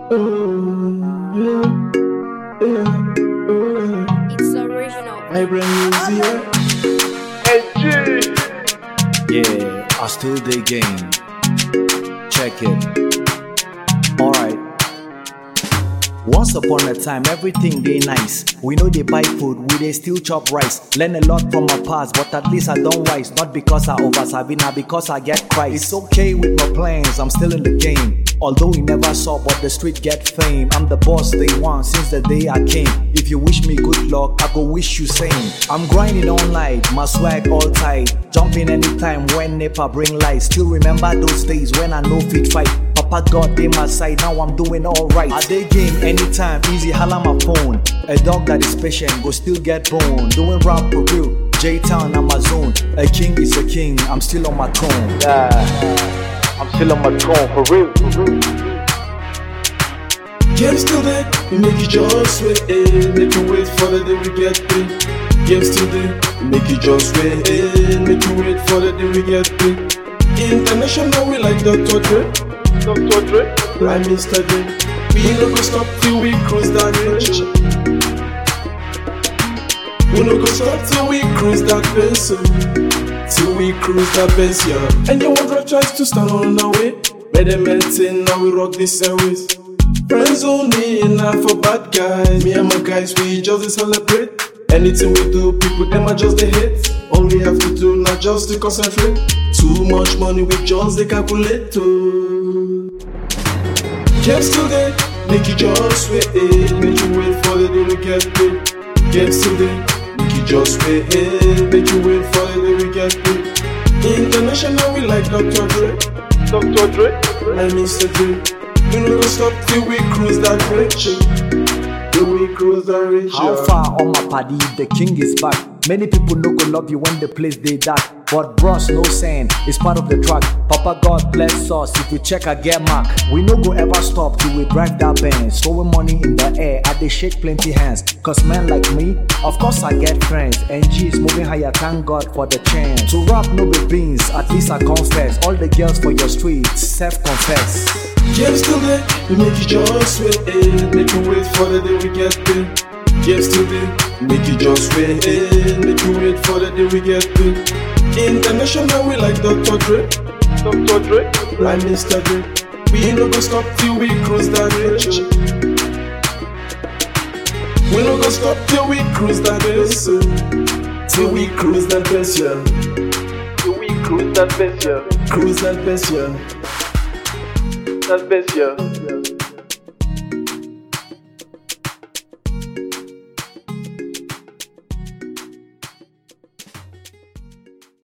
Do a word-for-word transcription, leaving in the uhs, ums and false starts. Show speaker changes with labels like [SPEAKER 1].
[SPEAKER 1] It's original.
[SPEAKER 2] My brand new year.
[SPEAKER 3] Yeah, I still dig game. Check it. Alright. Once upon a time, everything they nice. We know they buy food, we they still chop rice. Learn a lot from my past, but at least I don't wise. Not because I over sabi, now because I get Christ. It's okay with my plans, I'm still in the game. Although we never saw, but the street get fame. I'm the boss they want since the day I came. If you wish me good luck, I go wish you same. I'm grinding all night, my swag all tight. Jumping anytime when NEPA bring light. Still remember those days when I no fit fight. Papa God they my side, now I'm doing alright. I day game anytime, easy holla my phone. A dog that is patient go still get bone. Doing rap for real, J-Town Amazon. A king is a king, I'm still on my throne. Yeah, I'm still on my throne for real.
[SPEAKER 2] Game still there, we make you just wait, eh. Make you wait for the day we get paid. Game still there, we make you just wait, eh. Make you wait for the day we get paid. International we like Doctor Dre, Doctor Dre, like Mister Dre. We no go stop till we cruise that range. We no go stop till we cruise that base, till we cruise that base, yeah. And you want to try to stand on our way. Made them maintain, now we rock this service. Friends only enough for bad guys. Me and my guys, we just dey celebrate. Anything we do, people them are just they hate. All we have to do now just to concentrate. Too much money we just they calculate too. Game still there, make you just wait, eh. Make you wait for the day we get paid. Game still there, make you just wait, eh. Make you wait for the day we get paid. International we like Doctor Dre, Doctor Dre, like Mister Dre. We no go stop till we cruise that bridge. Till we cruise that bridge.
[SPEAKER 3] How far on my party, the king is back. Many people no go love you when the place they dark. But bros, no saying, it's part of the track. Papa God bless us, if we check I get mark. We no go ever stop till we drive that Benz. Throwing money in the air, I they shake plenty hands. Cause men like me, of course I get friends. And G's moving higher, thank God for the chance. To rap no be beans, at least I confess. All the girls for your streets, self-confess.
[SPEAKER 2] Game still there, we make you just wait, eh. Make you wait for the day we get paid. Game still there, make you just wait, eh. Make you wait for the day we get paid. International we like Doctor Dre, Doctor Dre, like Mister Dre. We no go stop till we cruise that range. We no go stop till we cruise that base, till we cruise that base, yeah. Till we cruise that base, yeah. Cruise that base, yeah. That best, yeah.